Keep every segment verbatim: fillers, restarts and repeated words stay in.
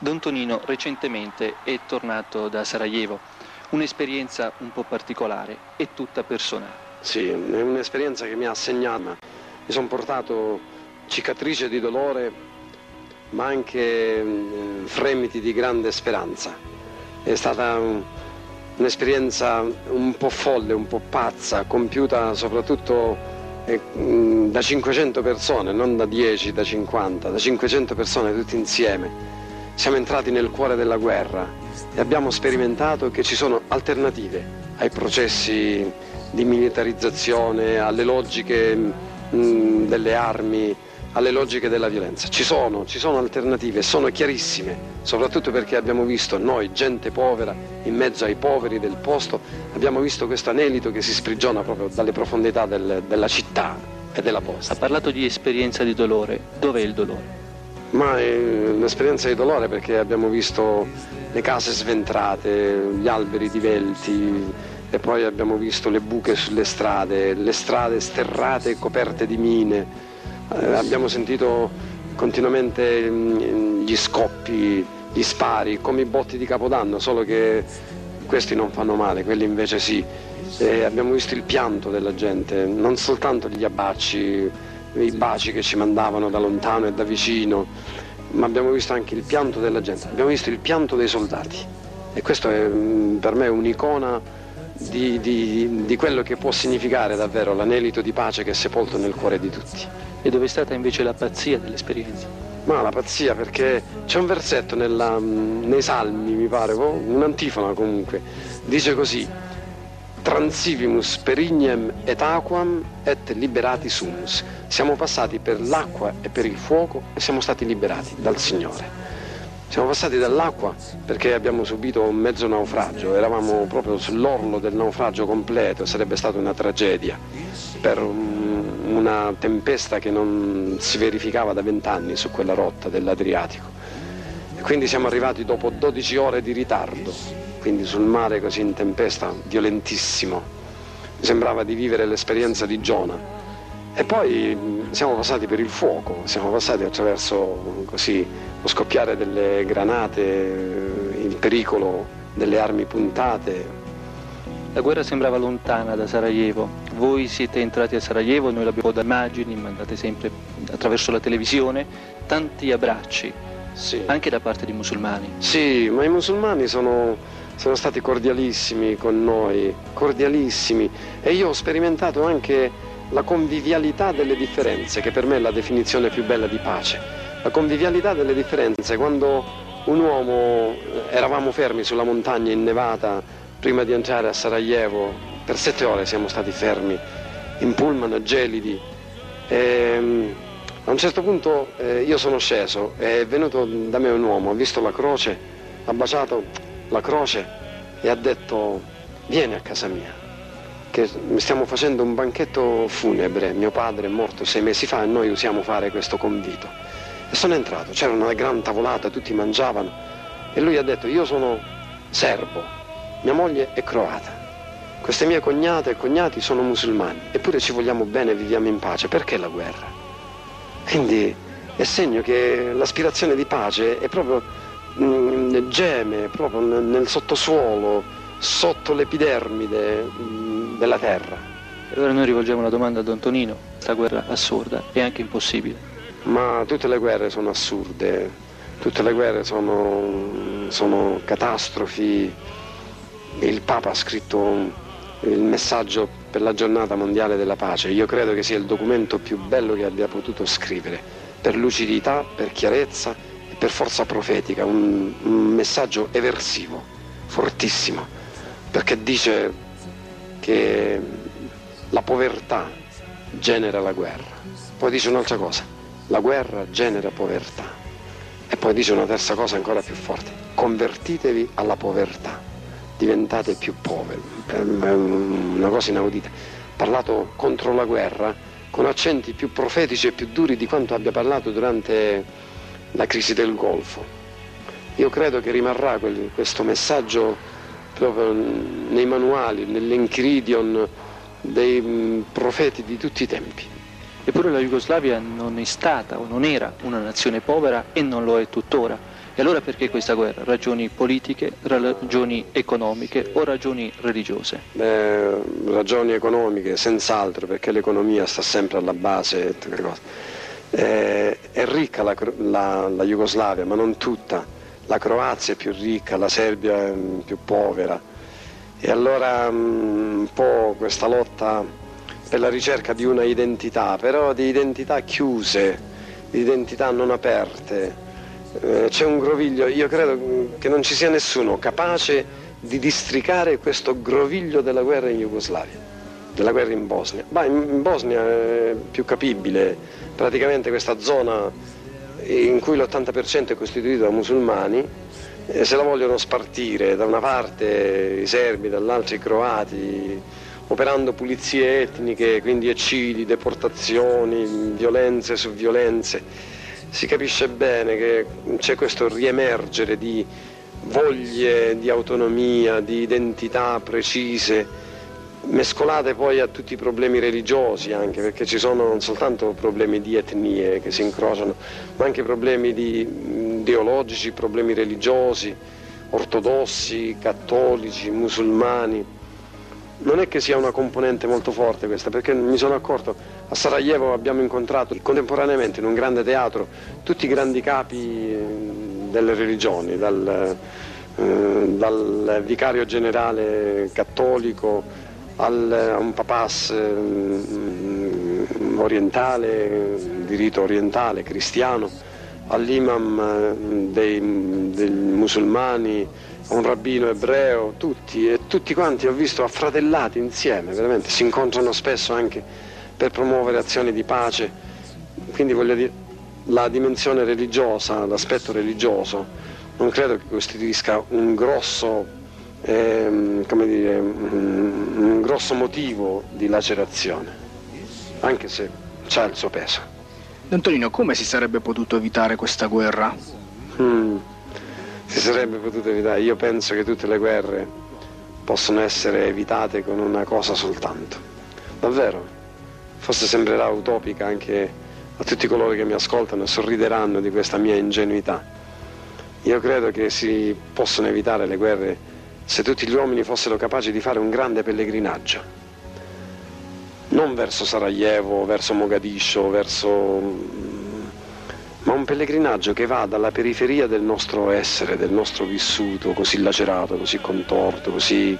Don Tonino recentemente è tornato da Sarajevo, un'esperienza un po' particolare e tutta personale. Sì, è un'esperienza che mi ha segnato, mi sono portato cicatrice di dolore ma anche eh, fremiti di grande speranza. È stata un, un'esperienza un po' folle, un po' pazza, compiuta soprattutto eh, da cinquecento persone, non da dieci, da cinquanta, da cinquecento persone tutti insieme. Siamo entrati nel cuore della guerra e abbiamo sperimentato che ci sono alternative ai processi di militarizzazione, alle logiche mh, delle armi, alle logiche della violenza. Ci sono, ci sono alternative, sono chiarissime, soprattutto perché abbiamo visto noi, gente povera, in mezzo ai poveri del posto, abbiamo visto questo anelito che si sprigiona proprio dalle profondità del, della città e della posta. Ha parlato di esperienza di dolore, dov'è il dolore? Ma è un'esperienza di dolore perché abbiamo visto le case sventrate, gli alberi divelti e poi abbiamo visto le buche sulle strade, le strade sterrate e coperte di mine. Eh, abbiamo sentito continuamente gli scoppi, gli spari, come i botti di Capodanno, solo che questi non fanno male, quelli invece sì. Eh, abbiamo visto il pianto della gente, non soltanto gli abbracci, i baci che ci mandavano da lontano e da vicino, ma abbiamo visto anche il pianto della gente, abbiamo visto il pianto dei soldati e questo è per me un'icona di, di, di quello che può significare davvero l'anelito di pace che è sepolto nel cuore di tutti. E dove è stata invece la pazzia dell'esperienza? Ma la pazzia perché c'è un versetto nella, nei Salmi, mi pare, un'antifona comunque, dice così: Transivimus per ignem et aquam et liberati sumus. Siamo passati per l'acqua e per il fuoco e siamo stati liberati dal Signore. Siamo passati dall'acqua perché abbiamo subito un mezzo naufragio, eravamo proprio sull'orlo del naufragio completo, sarebbe stata una tragedia per una tempesta che non si verificava da vent'anni su quella rotta dell'Adriatico. E quindi siamo arrivati dopo dodici ore di ritardo, quindi sul mare così in tempesta, violentissimo. Mi sembrava di vivere l'esperienza di Giona. E poi siamo passati per il fuoco, siamo passati attraverso così lo scoppiare delle granate, il pericolo delle armi puntate. La guerra sembrava lontana da Sarajevo. Voi siete entrati a Sarajevo, noi l'abbiamo da immagini, mandate sempre attraverso la televisione, tanti abbracci, sì, anche da parte di musulmani. Sì, ma i musulmani sono, sono stati cordialissimi con noi, cordialissimi. E io ho sperimentato anche la convivialità delle differenze, che per me è la definizione più bella di pace. La convivialità delle differenze, quando un uomo, eravamo fermi sulla montagna innevata prima di entrare a Sarajevo, per sette ore siamo stati fermi in pullman gelidi e a un certo punto eh, io sono sceso, è venuto da me un uomo, ha visto la croce, ha baciato la croce e ha detto: vieni a casa mia, che stiamo facendo un banchetto funebre, mio padre è morto sei mesi fa e noi usiamo fare questo convito. E sono entrato, c'era una gran tavolata, tutti mangiavano e lui ha detto: io sono serbo, mia moglie è croata, queste mie cognate e cognati sono musulmani, eppure ci vogliamo bene e viviamo in pace, perché la guerra? Quindi è segno che l'aspirazione di pace è proprio mh, geme proprio nel sottosuolo, sotto l'epidermide mh, della terra. E allora noi rivolgiamo una domanda a Don Tonino: questa guerra assurda è anche impossibile? Ma tutte le guerre sono assurde, tutte le guerre sono, sono catastrofi. Il Papa ha scritto il messaggio per la giornata mondiale della pace. Io credo che sia il documento più bello che abbia potuto scrivere, per lucidità, per chiarezza e per forza profetica, un, un messaggio eversivo, fortissimo, perché dice che la povertà genera la guerra. Poi dice un'altra cosa: la guerra genera povertà. E poi dice una terza cosa ancora più forte: convertitevi alla povertà, diventate più poveri. È una cosa inaudita. Ha parlato contro la guerra con accenti più profetici e più duri di quanto abbia parlato durante la crisi del Golfo. Io credo che rimarrà quel, questo messaggio proprio nei manuali, nell'Enchiridion dei profeti di tutti i tempi. Eppure la Jugoslavia non è stata o non era una nazione povera e non lo è tuttora. E allora perché questa guerra? Ragioni politiche, ragioni economiche o ragioni religiose? Beh, ragioni economiche, senz'altro, perché l'economia sta sempre alla base di tutte le cose. Eh, è ricca la, la, la Jugoslavia, ma non tutta. La Croazia è più ricca, la Serbia è più povera. E allora um, un po' questa lotta per la ricerca di una identità, però di identità chiuse, di identità non aperte. Eh, c'è un groviglio, io credo che non ci sia nessuno capace di districare questo groviglio della guerra in Jugoslavia, della guerra in Bosnia. Ma in, in Bosnia è più capibile, praticamente questa zona in cui l'ottanta per cento è costituito da musulmani, e se la vogliono spartire, da una parte i serbi, dall'altra i croati, operando pulizie etniche, quindi eccidi, deportazioni, violenze su violenze. Si capisce bene che c'è questo riemergere di voglie di autonomia, di identità precise, mescolate poi a tutti i problemi religiosi anche, perché ci sono non soltanto problemi di etnie che si incrociano, ma anche problemi di, ideologici, problemi religiosi, ortodossi, cattolici, musulmani. Non è che sia una componente molto forte questa, perché mi sono accorto, a Sarajevo abbiamo incontrato contemporaneamente in un grande teatro tutti i grandi capi delle religioni, dal, eh, dal vicario generale cattolico al, a un papas eh, orientale, di rito orientale, cristiano, all'imam dei, dei musulmani, a un rabbino ebreo, tutti e tutti quanti ho visto affratellati insieme, veramente si incontrano spesso anche per promuovere azioni di pace. Quindi voglio dire, la dimensione religiosa, l'aspetto religioso non credo che costituisca un grosso, ehm, come dire, un, un grosso motivo di lacerazione, anche se c'ha il suo peso. Antonino, come si sarebbe potuto evitare questa guerra? Mm. Si sarebbe potuto evitare. Io penso che tutte le guerre possono essere evitate con una cosa soltanto. Davvero. Forse sembrerà utopica anche a tutti coloro che mi ascoltano e sorrideranno di questa mia ingenuità. Io credo che si possono evitare le guerre se tutti gli uomini fossero capaci di fare un grande pellegrinaggio. Non verso Sarajevo, verso Mogadiscio, verso... ma un pellegrinaggio che va dalla periferia del nostro essere, del nostro vissuto, così lacerato, così contorto, così,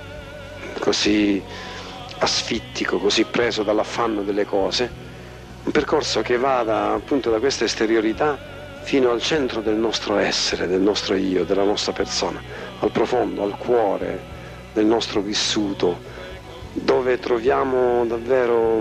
così asfittico, così preso dall'affanno delle cose, un percorso che vada appunto da questa esteriorità fino al centro del nostro essere, del nostro io, della nostra persona, al profondo, al cuore del nostro vissuto, dove troviamo davvero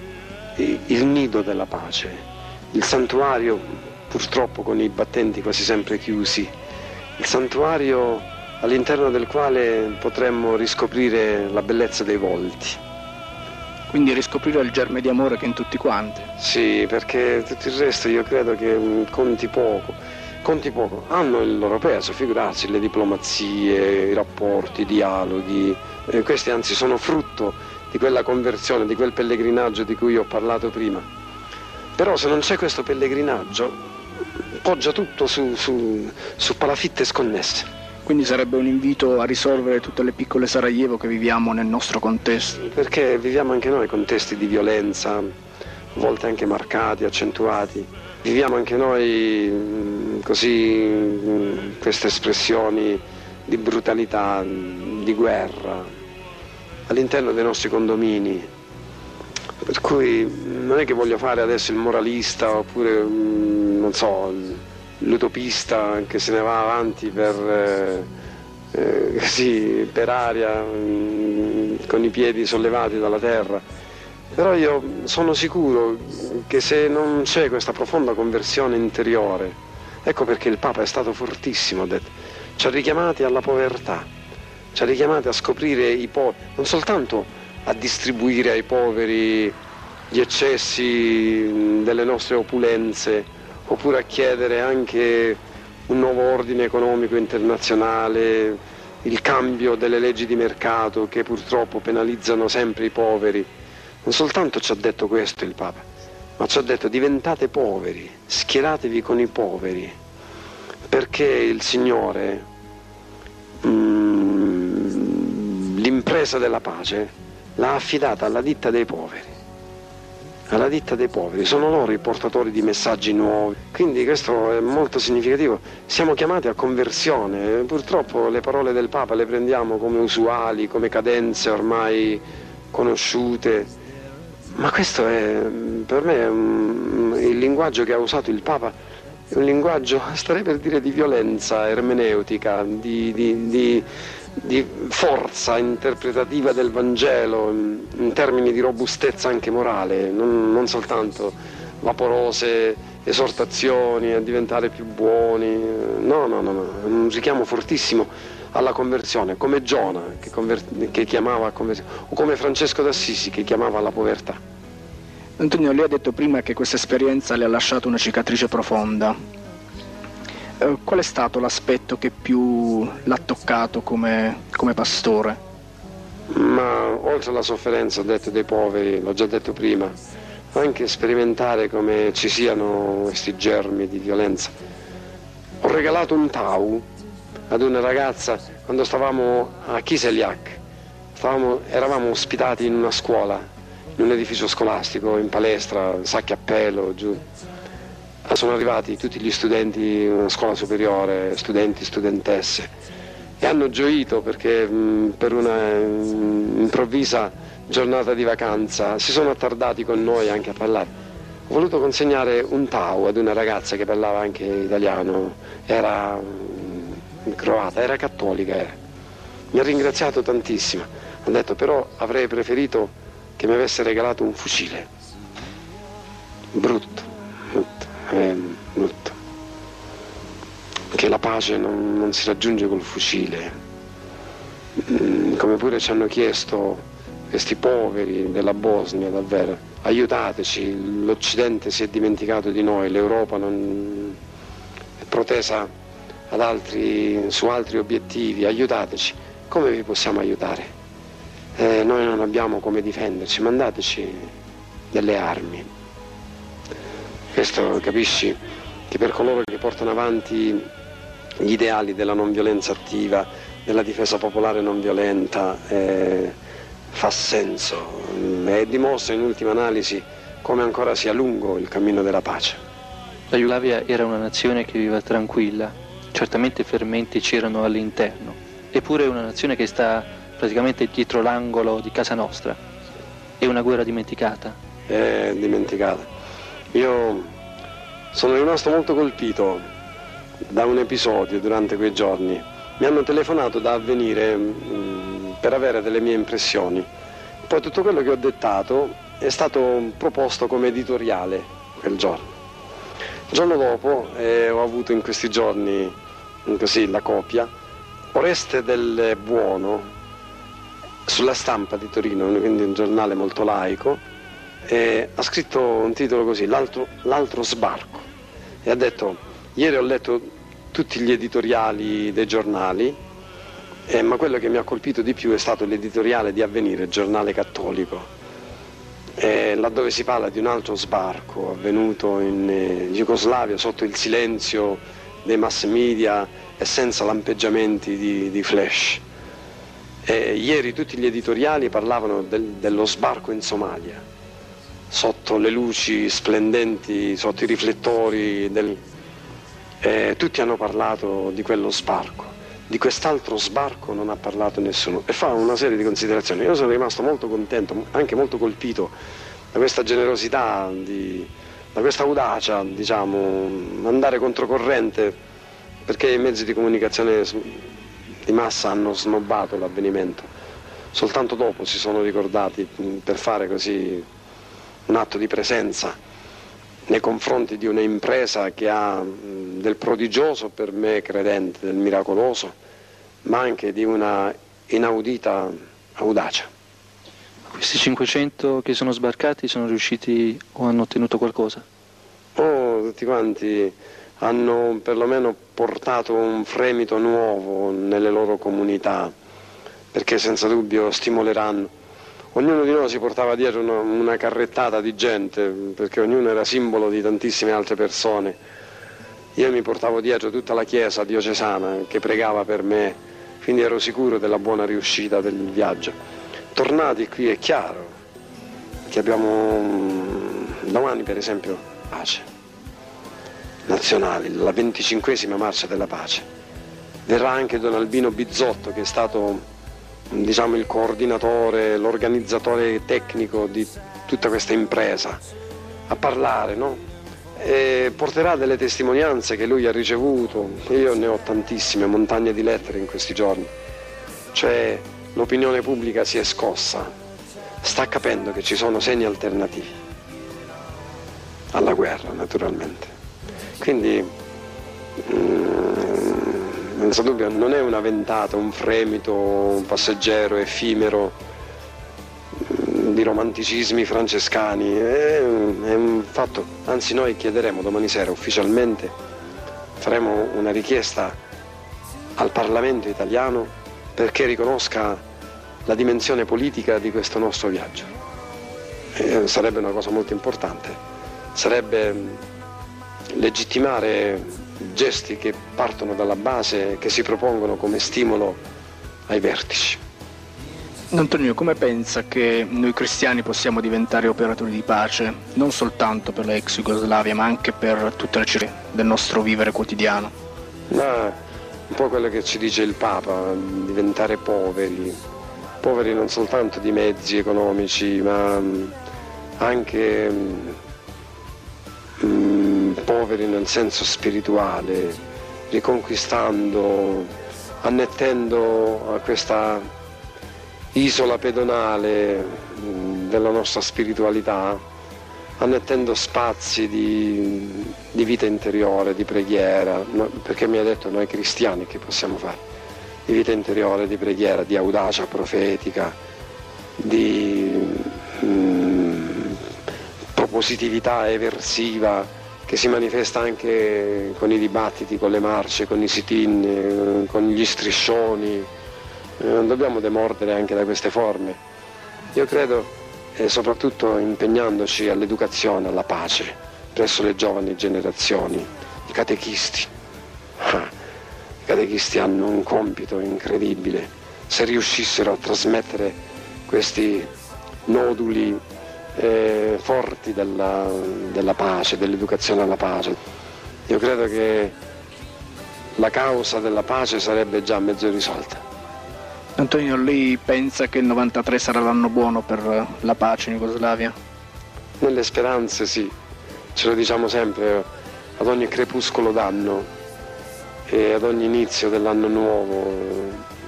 il nido della pace. Il santuario, purtroppo con i battenti quasi sempre chiusi, il santuario all'interno del quale potremmo riscoprire la bellezza dei volti. Quindi riscoprire il germe di amore che è in tutti quanti. Sì, perché tutto il resto io credo che conti poco. Conti poco. Hanno il loro peso, figurarsi, le diplomazie, i rapporti, i dialoghi. Eh, questi anzi sono frutto di quella conversione, di quel pellegrinaggio di cui ho parlato prima. Però se non c'è questo pellegrinaggio, poggia tutto su, su, su palafitte sconnesse. Quindi sarebbe un invito a risolvere tutte le piccole Sarajevo che viviamo nel nostro contesto. Perché viviamo anche noi contesti di violenza, a volte anche marcati, accentuati. Viviamo anche noi così queste espressioni di brutalità, di guerra, all'interno dei nostri condomini. Per cui non è che voglio fare adesso il moralista oppure, non so, l'utopista che se ne va avanti per, eh, eh, così, per aria, mh, con i piedi sollevati dalla terra. Però io sono sicuro che se non c'è questa profonda conversione interiore, ecco perché il Papa è stato fortissimo, ha detto, ci ha richiamati alla povertà, ci ha richiamati a scoprire i poveri, non soltanto a distribuire ai poveri gli eccessi delle nostre opulenze, oppure a chiedere anche un nuovo ordine economico internazionale, il cambio delle leggi di mercato che purtroppo penalizzano sempre i poveri. Non soltanto ci ha detto questo il Papa, ma ci ha detto diventate poveri, schieratevi con i poveri, per perché il Signore mm, l'impresa della pace l'ha affidata alla ditta dei poveri, alla ditta dei poveri, sono loro i portatori di messaggi nuovi, quindi questo è molto significativo. Siamo chiamati a conversione, purtroppo le parole del Papa le prendiamo come usuali, come cadenze ormai conosciute, ma questo è, per me, è un, il linguaggio che ha usato il Papa è un linguaggio, starei per dire, di violenza ermeneutica, di, di, di, di forza interpretativa del Vangelo, in, in termini di robustezza anche morale, non, non soltanto vaporose esortazioni a diventare più buoni, no, no, no, no, è un richiamo fortissimo alla conversione, come Giona che, conver- che chiamava a conversione, o come Francesco d'Assisi che chiamava alla povertà. Antonio, lei ha detto prima che questa esperienza le ha lasciato una cicatrice profonda. Eh, qual è stato l'aspetto che più l'ha toccato come, come pastore? Ma oltre alla sofferenza, ho detto, dei poveri, l'ho già detto prima, anche sperimentare come ci siano questi germi di violenza. Ho regalato un tau ad una ragazza quando stavamo a Kiseliak, stavamo, eravamo ospitati in una scuola, in un edificio scolastico, in palestra, sacchi a pelo, giù. Sono arrivati tutti gli studenti in una scuola superiore, studenti, studentesse, e hanno gioito perché mh, per una mh, improvvisa giornata di vacanza si sono attardati con noi anche a parlare. Ho voluto consegnare un tau ad una ragazza che parlava anche italiano, era mh, croata, era cattolica, era. Mi ha ringraziato tantissimo, ha detto però avrei preferito che mi avesse regalato un fucile. Brutto, brutto, eh, brutto. Che la pace non, non si raggiunge col fucile. Mm, come pure ci hanno chiesto questi poveri della Bosnia, davvero, aiutateci, l'Occidente si è dimenticato di noi, l'Europa non è protesa ad altri, su altri obiettivi, aiutateci. Come vi possiamo aiutare? Eh, noi non abbiamo come difenderci, mandateci delle armi. Questo, capisci, che per coloro che portano avanti gli ideali della non violenza attiva, della difesa popolare non violenta, eh, fa senso e dimostra in ultima analisi come ancora sia lungo il cammino della pace. La Jugoslavia era una nazione che viveva tranquilla, certamente fermenti c'erano all'interno, eppure è una nazione che sta praticamente dietro l'angolo di casa nostra. È una guerra dimenticata. È dimenticata. Io sono rimasto molto colpito da un episodio durante quei giorni. Mi hanno telefonato da Avvenire mh, per avere delle mie impressioni. Poi tutto quello che ho dettato è stato proposto come editoriale quel giorno. Il giorno dopo eh, ho avuto in questi giorni così la copia. Oreste del Buono, sulla Stampa di Torino, quindi un giornale molto laico, eh, ha scritto un titolo così, l'altro, l'altro sbarco, e ha detto: ieri ho letto tutti gli editoriali dei giornali, eh, ma quello che mi ha colpito di più è stato l'editoriale di Avvenire, giornale cattolico, eh, laddove si parla di un altro sbarco avvenuto in eh, Jugoslavia sotto il silenzio dei mass media e senza lampeggiamenti di, di flash. Eh, ieri tutti gli editoriali parlavano del, dello sbarco in Somalia, sotto le luci splendenti, sotto i riflettori, del, eh, tutti hanno parlato di quello sbarco, di quest'altro sbarco non ha parlato nessuno, e fa una serie di considerazioni. Io sono rimasto molto contento, anche molto colpito da questa generosità, di, da questa audacia, diciamo, andare controcorrente, perché i mezzi di comunicazione di massa hanno snobbato l'avvenimento, soltanto dopo si sono ricordati per fare così un atto di presenza nei confronti di un'impresa che ha del prodigioso, per me credente, del miracoloso, ma anche di una inaudita audacia. Questi cinquecento che sono sbarcati sono riusciti o hanno ottenuto qualcosa? Oh, tutti quanti hanno perlomeno portato un fremito nuovo nelle loro comunità, perché senza dubbio stimoleranno. Ognuno di noi si portava dietro una, una carrettata di gente, perché ognuno era simbolo di tantissime altre persone, Io mi portavo dietro tutta la chiesa diocesana che pregava per me, quindi ero sicuro della buona riuscita del viaggio. Tornati qui è chiaro che abbiamo domani, per esempio, pace nazionale, la venticinquesima marcia della pace. Verrà anche Don Albino Bizzotto, che è stato, diciamo, il coordinatore, l'organizzatore tecnico di tutta questa impresa, a parlare, no? E porterà delle testimonianze che lui ha ricevuto. Io ne ho tantissime, montagne di lettere in questi giorni. Cioè, l'opinione pubblica si è scossa, sta capendo che ci sono segni alternativi alla guerra, naturalmente. Quindi mm, senza dubbio non è una ventata, un fremito, un passeggero effimero mm, di romanticismi francescani, è, è un fatto. Anzi, noi chiederemo domani sera ufficialmente, faremo una richiesta al Parlamento italiano perché riconosca la dimensione politica di questo nostro viaggio. E sarebbe una cosa molto importante, sarebbe legittimare gesti che partono dalla base, che si propongono come stimolo ai vertici. Antonio, come pensa che noi cristiani possiamo diventare operatori di pace, non soltanto per la ex Jugoslavia, ma anche per tutte le circostanze del nostro vivere quotidiano? Ma un po' quello che ci dice il Papa, diventare poveri, poveri non soltanto di mezzi economici, ma anche mm, poveri nel senso spirituale, riconquistando, annettendo a questa isola pedonale della nostra spiritualità, annettendo spazi di, di vita interiore, di preghiera, no, perché mi ha detto noi cristiani che possiamo fare, di vita interiore, di preghiera, di audacia profetica, di mm, propositività eversiva che si manifesta anche con i dibattiti, con le marce, con i sit-in, con gli striscioni. Non dobbiamo demordere anche da queste forme. Io credo, e soprattutto impegnandoci all'educazione, alla pace presso le giovani generazioni, i catechisti. Ah, i catechisti hanno un compito incredibile. Se riuscissero a trasmettere questi noduli eh, forti della, della pace, dell'educazione alla pace, io credo che la causa della pace sarebbe già mezzo risolta. Antonio, lei pensa che il novantatré sarà l'anno buono per la pace in Jugoslavia? Nelle speranze sì, ce lo diciamo sempre ad ogni crepuscolo d'anno e ad ogni inizio dell'anno nuovo.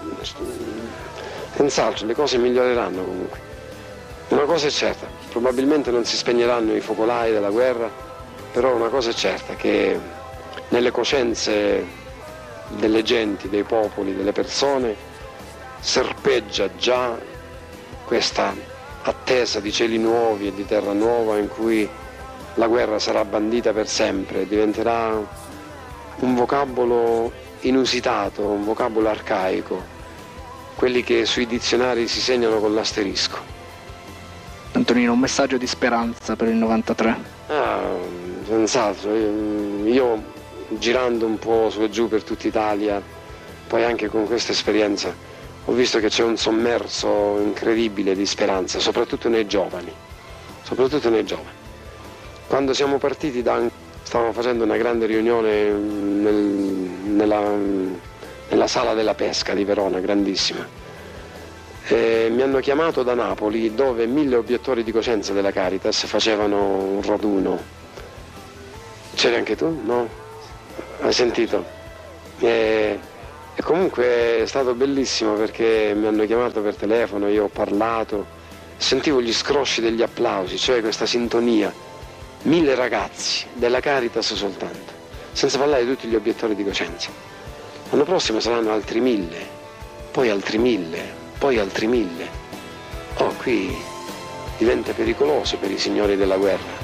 Senz'altro le cose miglioreranno comunque. Una cosa è certa, probabilmente non si spegneranno i focolai della guerra, però una cosa è certa, che nelle coscienze delle genti, dei popoli, delle persone serpeggia già questa attesa di cieli nuovi e di terra nuova in cui la guerra sarà bandita per sempre, diventerà un vocabolo inusitato, un vocabolo arcaico, quelli che sui dizionari si segnano con l'asterisco. Antonino, un messaggio di speranza per il novantatré? Ah, senz'altro, io, io girando un po' su e giù per tutta Italia, poi anche con questa esperienza, ho visto che c'è un sommerso incredibile di speranza, soprattutto nei giovani, soprattutto nei giovani. Quando siamo partiti da, stavamo facendo una grande riunione nel, nella, nella sala della pesca di Verona, grandissima. E mi hanno chiamato da Napoli, dove mille obiettori di coscienza della Caritas facevano un raduno. C'eri anche tu? No? Hai sentito? E, E comunque è stato bellissimo perché mi hanno chiamato per telefono, io ho parlato, sentivo gli scrosci degli applausi, cioè questa sintonia. Mille ragazzi della Caritas soltanto, senza parlare di tutti gli obiettori di coscienza. L'anno prossimo saranno altri mille, poi altri mille, poi altri mille. Oh, qui diventa pericoloso per i signori della guerra.